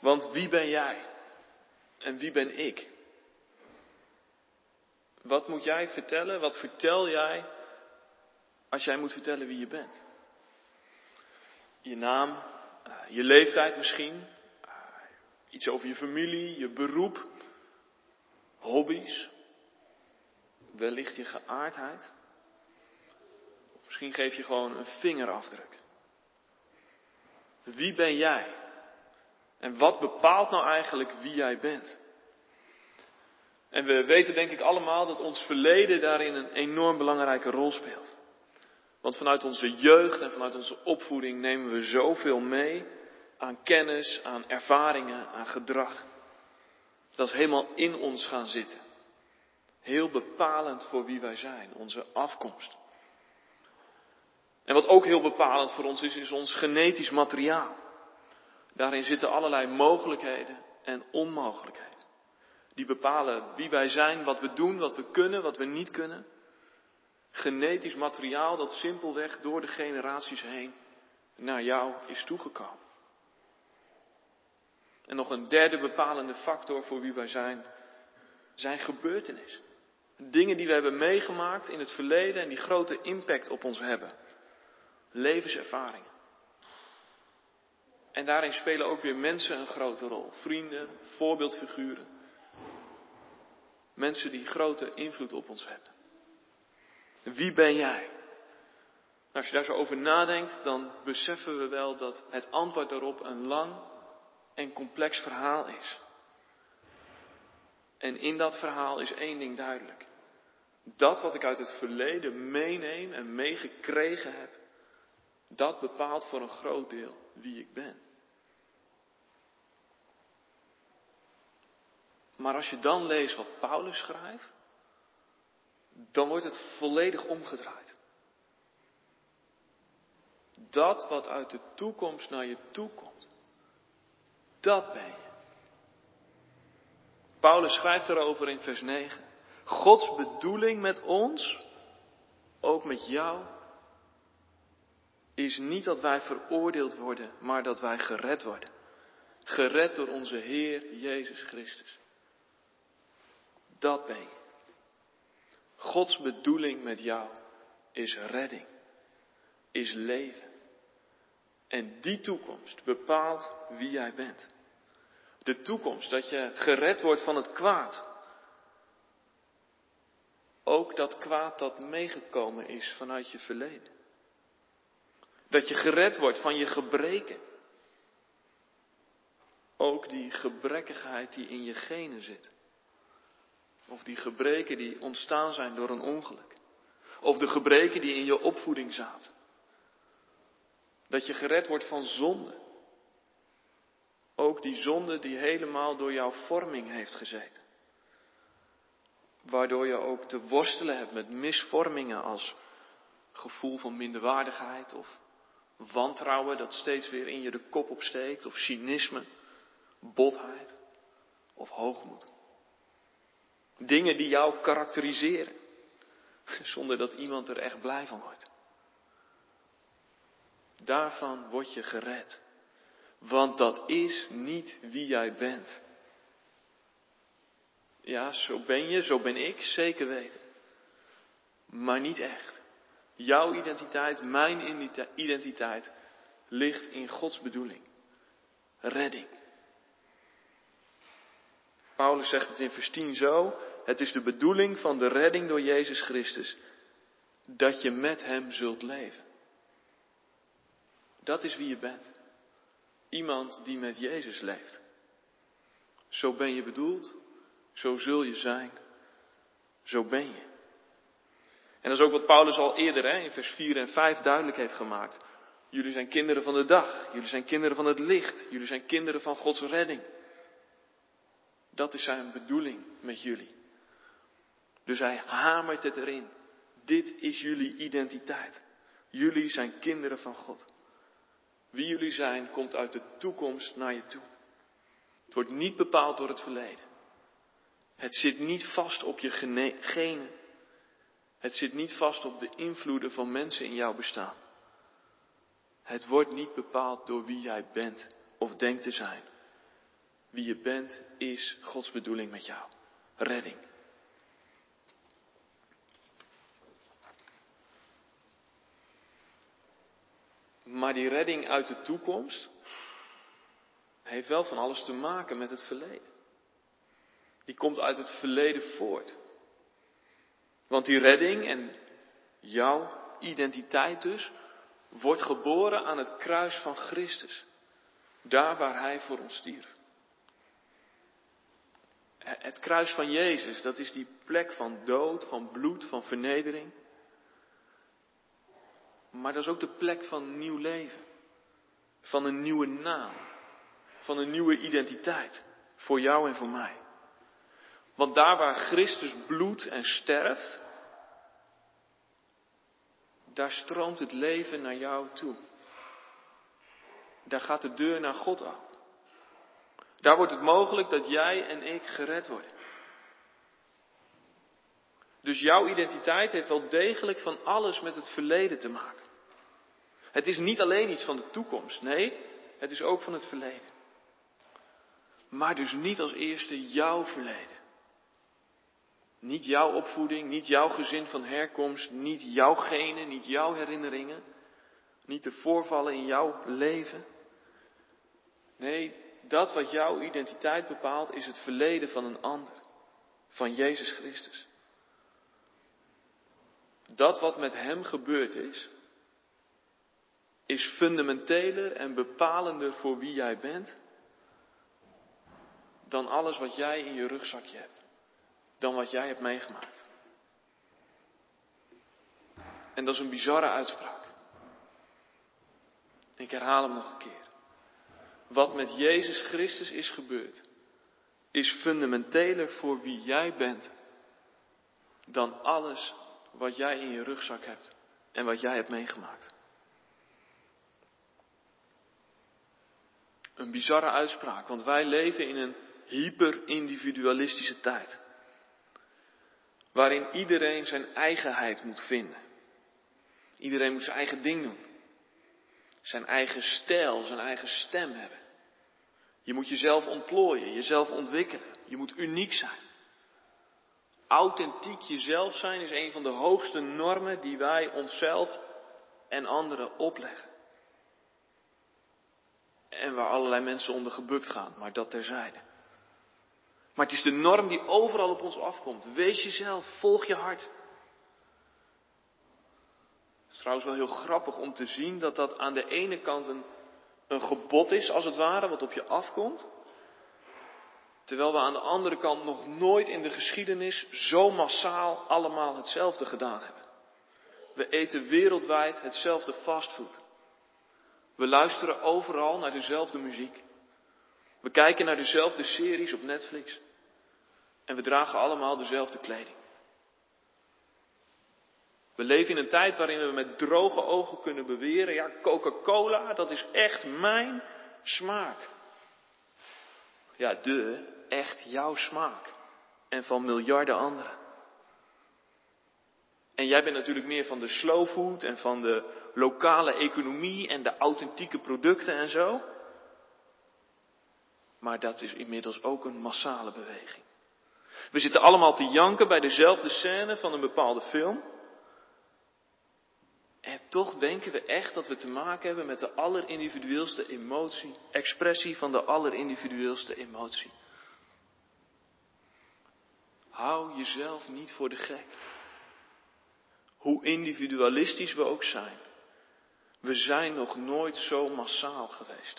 Want wie ben jij? En wie ben ik? Wat moet jij vertellen? Wat vertel jij als jij moet vertellen wie je bent? Je naam, je leeftijd misschien, iets over je familie, je beroep, hobby's, wellicht je geaardheid. Of misschien geef je gewoon een vingerafdruk. Wie ben jij? En wat bepaalt nou eigenlijk wie jij bent? En we weten denk ik allemaal dat ons verleden daarin een enorm belangrijke rol speelt. Want vanuit onze jeugd en vanuit onze opvoeding nemen we zoveel mee aan kennis, aan ervaringen, aan gedrag. Dat is helemaal in ons gaan zitten. Heel bepalend voor wie wij zijn, onze afkomst. En wat ook heel bepalend voor ons is ons genetisch materiaal. Daarin zitten allerlei mogelijkheden en onmogelijkheden. Die bepalen wie wij zijn, wat we doen, wat we kunnen, wat we niet kunnen. Genetisch materiaal dat simpelweg door de generaties heen naar jou is toegekomen. En nog een derde bepalende factor voor wie wij zijn gebeurtenissen. Dingen die we hebben meegemaakt in het verleden en die grote impact op ons hebben. Levenservaringen. En daarin spelen ook weer mensen een grote rol. Vrienden, voorbeeldfiguren. Mensen die grote invloed op ons hebben. Wie ben jij? Nou, als je daar zo over nadenkt, dan beseffen we wel dat het antwoord daarop een lang en complex verhaal is. En in dat verhaal is één ding duidelijk. Dat wat ik uit het verleden meeneem en meegekregen heb, dat bepaalt voor een groot deel wie ik ben. Maar als je dan leest wat Paulus schrijft, dan wordt het volledig omgedraaid. Dat wat uit de toekomst naar je toe komt, dat ben je. Paulus schrijft erover in vers 9. Gods bedoeling met ons, ook met jou, is niet dat wij veroordeeld worden, maar dat wij gered worden. Gered door onze Heer Jezus Christus. Dat ben je. Gods bedoeling met jou is redding, is leven. En die toekomst bepaalt wie jij bent. De toekomst dat je gered wordt van het kwaad. Ook dat kwaad dat meegekomen is vanuit je verleden. Dat je gered wordt van je gebreken. Ook die gebrekkigheid die in je genen zit. Of die gebreken die ontstaan zijn door een ongeluk. Of de gebreken die in je opvoeding zaten. Dat je gered wordt van zonde. Ook die zonde die helemaal door jouw vorming heeft gezeten. Waardoor je ook te worstelen hebt met misvormingen als gevoel van minderwaardigheid of wantrouwen dat steeds weer in je de kop opsteekt. Of cynisme, botheid of hoogmoed. Dingen die jou karakteriseren. Zonder dat iemand er echt blij van wordt. Daarvan word je gered. Want dat is niet wie jij bent. Ja, zo ben je, zo ben ik, zeker weten. Maar niet echt. Jouw identiteit, mijn identiteit, ligt in Gods bedoeling. Redding. Paulus zegt het in vers 10 zo. Het is de bedoeling van de redding door Jezus Christus. Dat je met Hem zult leven. Dat is wie je bent. Iemand die met Jezus leeft. Zo ben je bedoeld. Zo zul je zijn. Zo ben je. En dat is ook wat Paulus al eerder in vers 4 en 5 duidelijk heeft gemaakt. Jullie zijn kinderen van de dag. Jullie zijn kinderen van het licht. Jullie zijn kinderen van Gods redding. Dat is zijn bedoeling met jullie. Dus hij hamert het erin. Dit is jullie identiteit. Jullie zijn kinderen van God. Wie jullie zijn komt uit de toekomst naar je toe. Het wordt niet bepaald door het verleden. Het zit niet vast op je genen. Het zit niet vast op de invloeden van mensen in jouw bestaan. Het wordt niet bepaald door wie jij bent of denkt te zijn. Wie je bent is Gods bedoeling met jou. Redding. Maar die redding uit de toekomst heeft wel van alles te maken met het verleden. Die komt uit het verleden voort. Want die redding en jouw identiteit dus wordt geboren aan het kruis van Christus. Daar waar Hij voor ons stierf. Het kruis van Jezus, dat is die plek van dood, van bloed, van vernedering. Maar dat is ook de plek van nieuw leven. Van een nieuwe naam. Van een nieuwe identiteit. Voor jou en voor mij. Want daar waar Christus bloedt en sterft, daar stroomt het leven naar jou toe. Daar gaat de deur naar God open. Daar wordt het mogelijk dat jij en ik gered worden. Dus jouw identiteit heeft wel degelijk van alles met het verleden te maken. Het is niet alleen iets van de toekomst, nee, het is ook van het verleden. Maar dus niet als eerste jouw verleden. Niet jouw opvoeding, niet jouw gezin van herkomst, niet jouw genen, niet jouw herinneringen. Niet de voorvallen in jouw leven. Nee, dat wat jouw identiteit bepaalt is het verleden van een ander. Van Jezus Christus. Dat wat met Hem gebeurd is fundamenteler en bepalender voor wie jij bent dan alles wat jij in je rugzakje hebt. Dan wat jij hebt meegemaakt. En dat is een bizarre uitspraak. Ik herhaal hem nog een keer. Wat met Jezus Christus is gebeurd, is fundamenteler voor wie jij bent dan alles wat jij in je rugzak hebt en wat jij hebt meegemaakt. Een bizarre uitspraak, want wij leven in een hyper-individualistische tijd. Waarin iedereen zijn eigenheid moet vinden. Iedereen moet zijn eigen ding doen. Zijn eigen stijl, zijn eigen stem hebben. Je moet jezelf ontplooien, jezelf ontwikkelen. Je moet uniek zijn. Authentiek jezelf zijn is een van de hoogste normen die wij onszelf en anderen opleggen. En waar allerlei mensen onder gebukt gaan, maar dat terzijde. Maar het is de norm die overal op ons afkomt. Wees jezelf, volg je hart. Het is trouwens wel heel grappig om te zien dat dat aan de ene kant een gebod is, als het ware, wat op je afkomt. Terwijl we aan de andere kant nog nooit in de geschiedenis zo massaal allemaal hetzelfde gedaan hebben. We eten wereldwijd hetzelfde fastfood. We luisteren overal naar dezelfde muziek. We kijken naar dezelfde series op Netflix. En we dragen allemaal dezelfde kleding. We leven in een tijd waarin we met droge ogen kunnen beweren, ja, Coca-Cola, dat is echt mijn smaak. Ja, echt jouw smaak. En van miljarden anderen. En jij bent natuurlijk meer van de slow food en van de lokale economie en de authentieke producten en zo. Maar dat is inmiddels ook een massale beweging. We zitten allemaal te janken bij dezelfde scène van een bepaalde film. En toch denken we echt dat we te maken hebben met de allerindividueelste emotie, expressie van de allerindividueelste emotie. Hou jezelf niet voor de gek. Hoe individualistisch we ook zijn. We zijn nog nooit zo massaal geweest.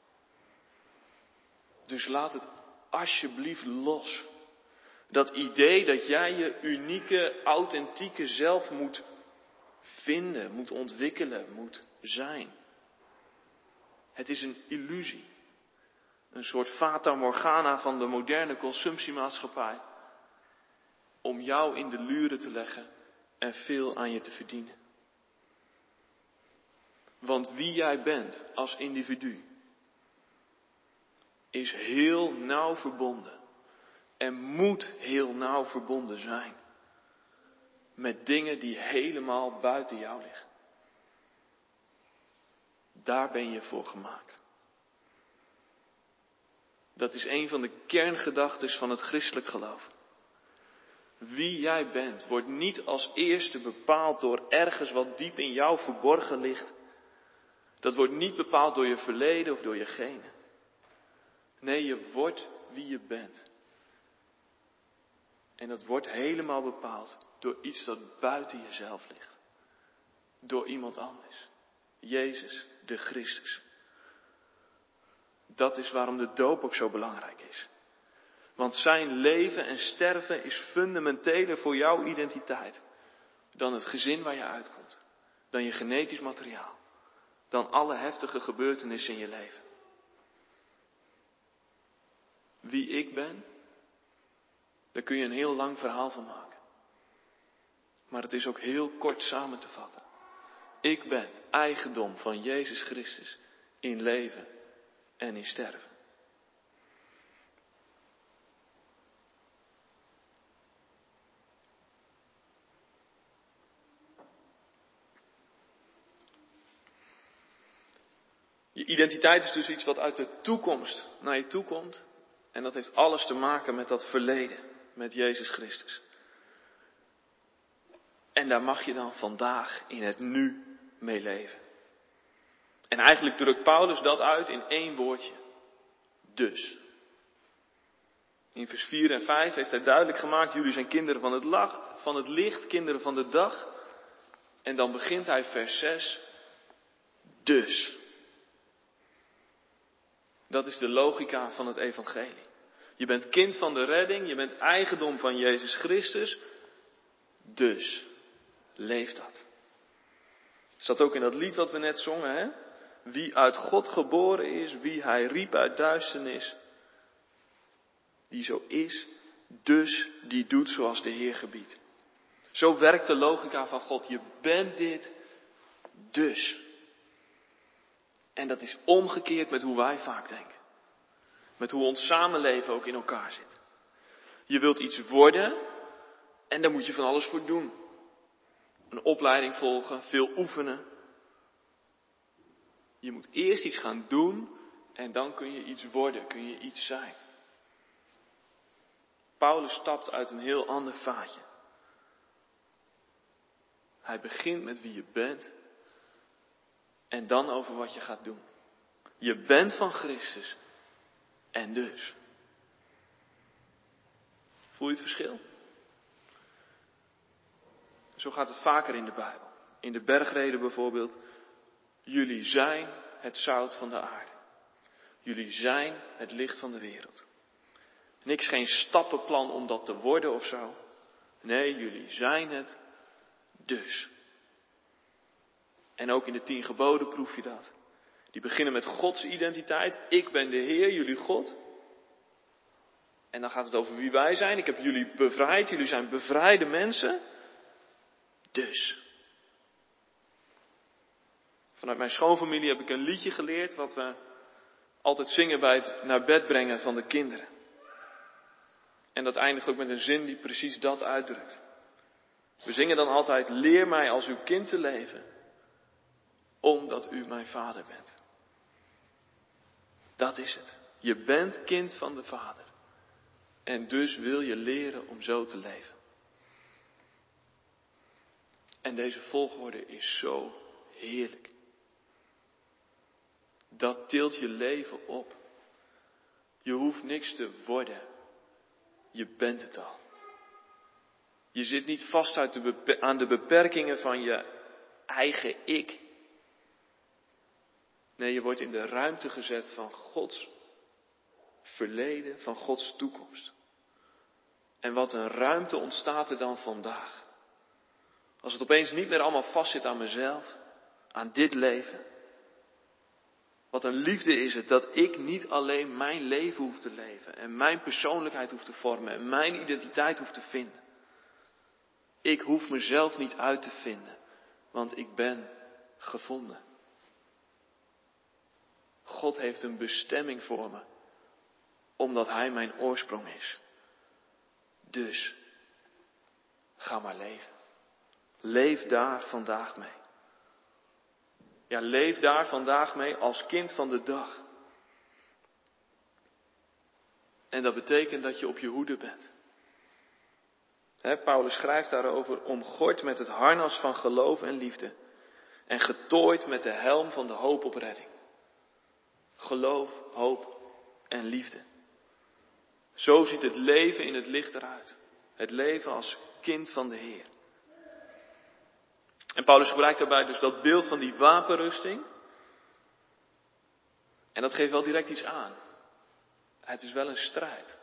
Dus laat het alsjeblieft los. Dat idee dat jij je unieke, authentieke zelf moet vinden, moet ontwikkelen, moet zijn. Het is een illusie. Een soort fata morgana van de moderne consumptiemaatschappij. Om jou in de luren te leggen en veel aan je te verdienen. Want wie jij bent als individu is heel nauw verbonden en moet heel nauw verbonden zijn met dingen die helemaal buiten jou liggen. Daar ben je voor gemaakt. Dat is een van de kerngedachten van het christelijk geloof. Wie jij bent wordt niet als eerste bepaald door ergens wat diep in jou verborgen ligt. Dat wordt niet bepaald door je verleden of door je genen. Nee, je wordt wie je bent. En dat wordt helemaal bepaald door iets dat buiten jezelf ligt. Door iemand anders. Jezus, de Christus. Dat is waarom de doop ook zo belangrijk is. Want zijn leven en sterven is fundamenteler voor jouw identiteit dan het gezin waar je uitkomt. Dan je genetisch materiaal. Dan alle heftige gebeurtenissen in je leven. Wie ik ben, daar kun je een heel lang verhaal van maken. Maar het is ook heel kort samen te vatten. Ik ben eigendom van Jezus Christus in leven en in sterven. Je identiteit is dus iets wat uit de toekomst naar je toe komt. En dat heeft alles te maken met dat verleden, met Jezus Christus. En daar mag je dan vandaag in het nu mee leven. En eigenlijk drukt Paulus dat uit in één woordje. Dus. In vers 4 en 5 heeft hij duidelijk gemaakt, jullie zijn kinderen van het licht, kinderen van de dag. En dan begint hij vers 6. Dus. Dat is de logica van het evangelie. Je bent kind van de redding, je bent eigendom van Jezus Christus. Dus, leef dat. Zat ook in dat lied wat we net zongen, hè? Wie uit God geboren is, wie hij riep uit duisternis. Die zo is, dus die doet zoals de Heer gebiedt. Zo werkt de logica van God. Je bent dit, dus. En dat is omgekeerd met hoe wij vaak denken. Met hoe ons samenleven ook in elkaar zit. Je wilt iets worden en daar moet je van alles voor doen. Een opleiding volgen, veel oefenen. Je moet eerst iets gaan doen en dan kun je iets worden, kun je iets zijn. Paulus stapt uit een heel ander vaatje. Hij begint met wie je bent en dan over wat je gaat doen. Je bent van Christus en dus. Voel je het verschil? Zo gaat het vaker in de Bijbel. In de bergreden bijvoorbeeld. Jullie zijn het zout van de aarde. Jullie zijn het licht van de wereld. Niks, geen stappenplan om dat te worden of zo. Nee, jullie zijn het dus. En ook in de 10 geboden proef je dat. Die beginnen met Gods identiteit. Ik ben de Heer, jullie God. En dan gaat het over wie wij zijn. Ik heb jullie bevrijd. Jullie zijn bevrijde mensen. Dus. Vanuit mijn schoonfamilie heb ik een liedje geleerd wat we altijd zingen bij het naar bed brengen van de kinderen. En dat eindigt ook met een zin die precies dat uitdrukt. We zingen dan altijd, leer mij als uw kind te leven, omdat u mijn vader bent. Dat is het. Je bent kind van de Vader. En dus wil je leren om zo te leven. En deze volgorde is zo heerlijk. Dat tilt je leven op. Je hoeft niks te worden. Je bent het al. Je zit niet vast aan de beperkingen van je eigen ik. Nee, je wordt in de ruimte gezet van Gods verleden, van Gods toekomst. En wat een ruimte ontstaat er dan vandaag. Als het opeens niet meer allemaal vastzit aan mezelf, aan dit leven. Wat een liefde is het dat ik niet alleen mijn leven hoef te leven en mijn persoonlijkheid hoef te vormen en mijn identiteit hoef te vinden. Ik hoef mezelf niet uit te vinden, want ik ben gevonden. God heeft een bestemming voor me, omdat Hij mijn oorsprong is. Dus, ga maar leven. Leef daar vandaag mee. Ja, leef daar vandaag mee als kind van de dag. En dat betekent dat je op je hoede bent. Paulus schrijft daarover: omgord met het harnas van geloof en liefde. En getooid met de helm van de hoop op redding. Geloof, hoop en liefde. Zo ziet het leven in het licht eruit. Het leven als kind van de Heer. En Paulus gebruikt daarbij dus dat beeld van die wapenrusting. En dat geeft wel direct iets aan. Het is wel een strijd.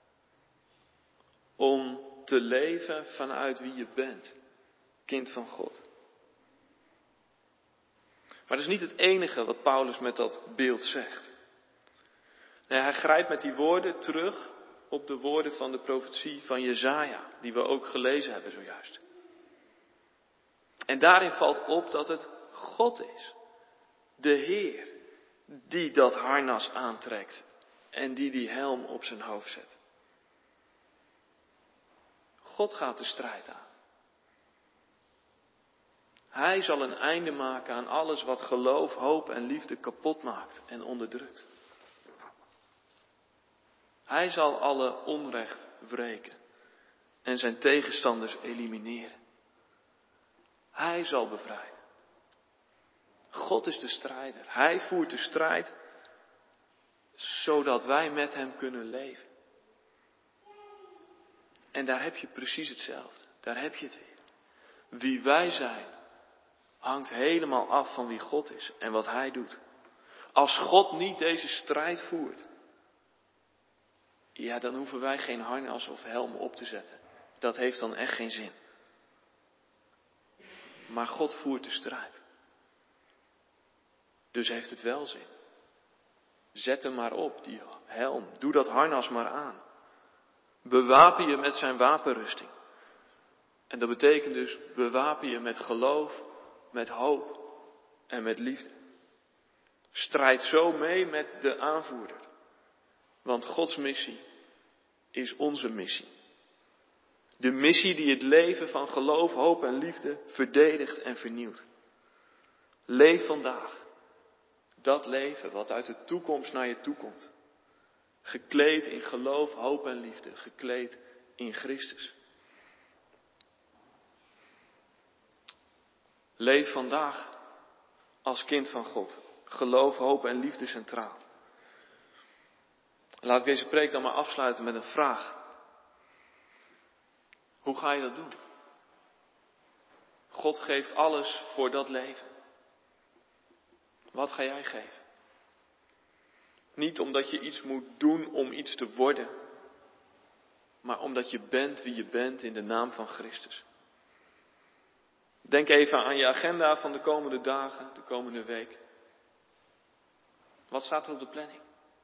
Om te leven vanuit wie je bent. Kind van God. Maar dat is niet het enige wat Paulus met dat beeld zegt. Nee, hij grijpt met die woorden terug op de woorden van de profetie van Jesaja, die we ook gelezen hebben zojuist. En daarin valt op dat het God is, de Heer, die dat harnas aantrekt en die helm op zijn hoofd zet. God gaat de strijd aan. Hij zal een einde maken aan alles wat geloof, hoop en liefde kapot maakt en onderdrukt. Hij zal alle onrecht wreken en zijn tegenstanders elimineren. Hij zal bevrijden. God is de strijder. Hij voert de strijd zodat wij met hem kunnen leven. En daar heb je precies hetzelfde. Daar heb je het weer. Wie wij zijn hangt helemaal af van wie God is en wat hij doet. Als God niet deze strijd voert, ja, dan hoeven wij geen harnas of helm op te zetten. Dat heeft dan echt geen zin. Maar God voert de strijd. Dus heeft het wel zin. Zet hem maar op, die helm. Doe dat harnas maar aan. Bewapen je met zijn wapenrusting. En dat betekent dus bewapen je met geloof, met hoop en met liefde. Strijd zo mee met de aanvoerder. Want Gods missie is onze missie. De missie die het leven van geloof, hoop en liefde verdedigt en vernieuwt. Leef vandaag. Dat leven wat uit de toekomst naar je toe komt. Gekleed in geloof, hoop en liefde. Gekleed in Christus. Leef vandaag als kind van God. Geloof, hoop en liefde centraal. Laat ik deze preek dan maar afsluiten met een vraag. Hoe ga je dat doen? God geeft alles voor dat leven. Wat ga jij geven? Niet omdat je iets moet doen om iets te worden, maar omdat je bent wie je bent in de naam van Christus. Denk even aan je agenda van de komende dagen, de komende week. Wat staat er op de planning?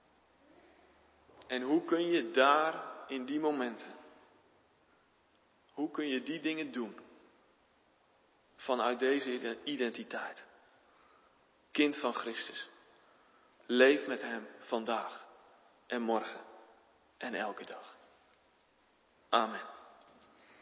En hoe kun je daar in die momenten, hoe kun je die dingen doen vanuit deze identiteit? Kind van Christus. Leef met hem vandaag en morgen en elke dag. Amen.